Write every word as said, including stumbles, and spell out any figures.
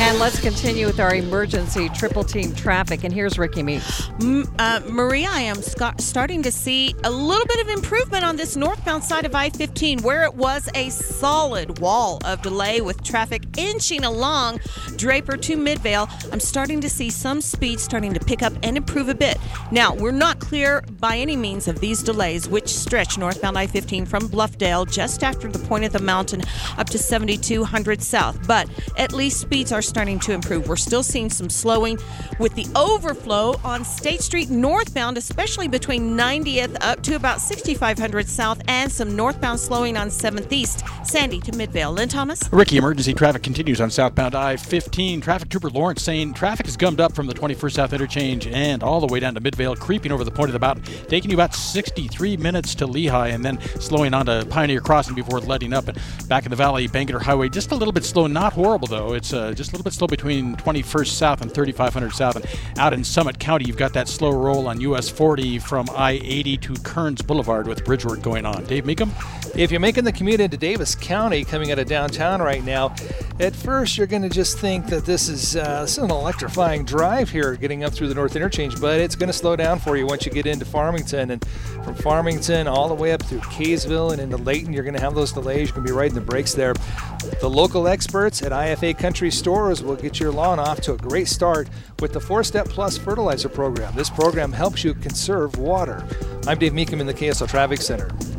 And let's continue with our emergency triple team traffic. And here's Ricky Meeks. M- uh, Maria, I am sc- starting to see a little bit of improvement on this northbound side of I fifteen, where it was a solid wall of delay with traffic inching along Draper to Midvale. I'm starting to see some speed starting to pick up and improve a bit. Now, we're not clear by any means of these delays, which stretch northbound I fifteen from Bluffdale just after the point of the mountain up to seventy-two hundred south. But at least speeds are starting to improve. We're still seeing some slowing with the overflow on State Street northbound, especially between ninetieth up to about sixty-five hundred south, and some northbound slowing on seventh East, Sandy to Midvale. Lynn Thomas? Ricky, emergency traffic continues on southbound I fifteen. Traffic Trooper Lawrence saying traffic is gummed up from the twenty-first South Interchange and all the way down to Midvale, creeping over the point of the mountain, taking you about sixty-three minutes to Lehigh, and then slowing on to Pioneer Crossing before letting up. And back in the valley, Bangerter Highway, just a little bit slow. Not horrible, though. It's uh, just a little bit slow between twenty-first South and thirty-five hundred South. And out in Summit County, you've got that slow roll on U S forty from I eighty to Kearns Boulevard with bridge work going on. Dave Meekum? If you're making the commute into Davis County coming out of downtown right now, at first you're going to just think that this is, uh, this is an electrifying drive here getting up through the North Interchange, but it's going to slow down for you once you get into Farmington. And from Farmington all the way up through Kaysville and into Layton, you're going to have those delays. You're going to be riding the brakes there. The local experts at I F A Country Stores will get your lawn off to a great start with the four step Plus Fertilizer Program. This program helps you conserve water. I'm Dave Meekum in the K S L Traffic Center.